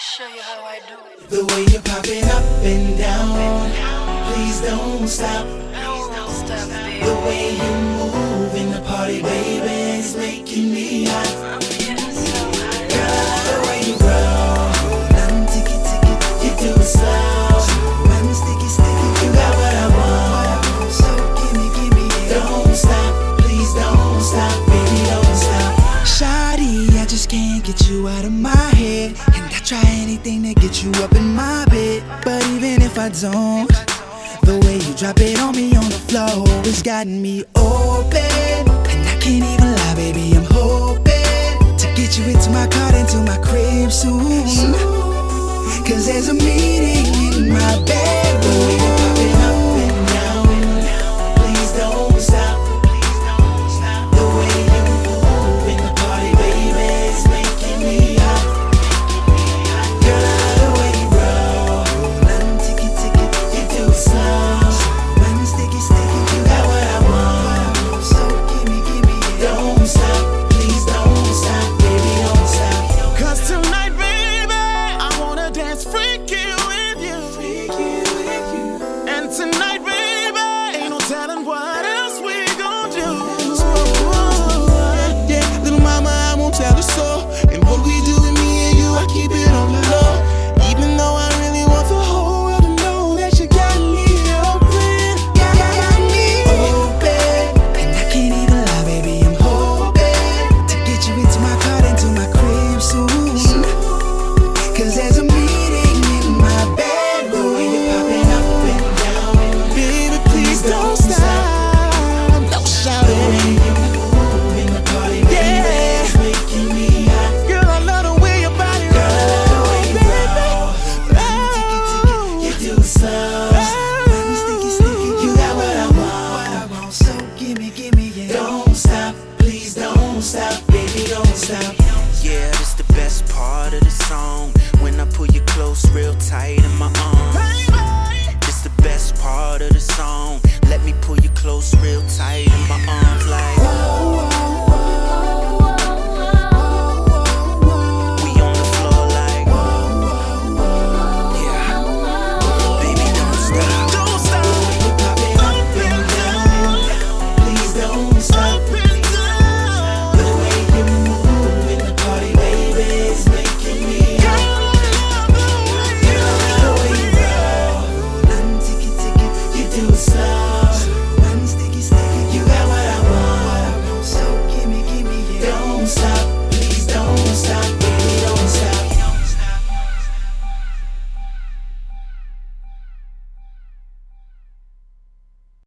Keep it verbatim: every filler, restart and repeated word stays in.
show you how I do it. The way you're popping up and down, please don't stop. Don't stop, baby. The way you move in the party, baby, is making me hot. I'm getting so hot. Girl, the way you roll, nothing ticky ticky, you do it slow. When sticky sticky, you got what I want. So gimme, gimme it. Don't stop, please don't stop, baby, don't stop. Shawty, I just can't get you out of my head, and I try anything to get you up in my bed. But even if I don't, the way you drop it on me on the floor has gotten me open. And I can't even lie, baby, I'm hoping to get you into my car, into my crib soon. Cause there's a meeting in my bedroom. Popping up and down, please don't stop. The way you move in the party, baby, is making me hot. Girl, the way you roll, nothing ticky ticky, you do it slow. When it's sticky sticky, you got what I want. So gimme, gimme it. Don't stop, please don't stop, baby, don't stop. Cause tonight, baby, I wanna dance freaky with you. Freaky with you. And tonight, baby, ain't no telling what else we gon' do. Yeah, little mama, I won't tell her so. And what we do with me and you, I keep it on the low. Even though I really want the whole world to know that you got me open. Got, got, got me open. And I can't even lie, baby, I'm hoping to get you into my car, into my crib soon. Cause there's a meeting in my bedroom. You're popping up and down. Baby, please don't stop. Don't shout The way it. you move in the party, baby, Yeah. is making me hot. Girl, I love the way your body Girl, the way rolls, you baby. roll, ticky ticky, you do it slow. When it's sticky sticky, you got what I want. So gimme, gimme it. Don't stop, please don't stop, baby, don't stop. Yeah, this the best part of the song. When I pull you close, real tight in my arms.